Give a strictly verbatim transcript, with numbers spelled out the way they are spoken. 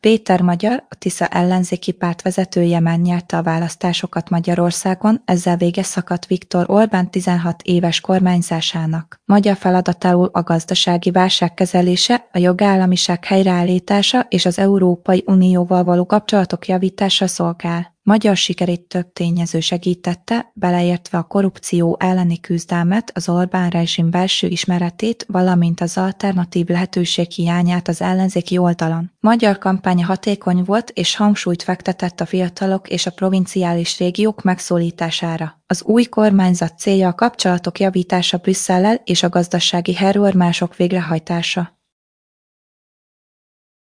Péter Magyar, a Tisza ellenzéki párt vezetője megnyerte a választásokat Magyarországon, ezzel vége szakadt Viktor Orbán tizenhat éves kormányzásának. Magyar feladatául a gazdasági válság kezelése, a jogállamiság helyreállítása és az Európai Unióval való kapcsolatok javítása szolgál. Magyar sikerét több tényező segítette, beleértve a korrupció elleni küzdelmet, az Orbán rezsim belső ismeretét, valamint az alternatív lehetőség hiányát az ellenzéki oldalon. Magyar kampánya hatékony volt és hangsúlyt fektetett a fiatalok és a provinciális régiók megszólítására. Az új kormányzat célja a kapcsolatok javítása Brüsszellel és a gazdasági reformások végrehajtása.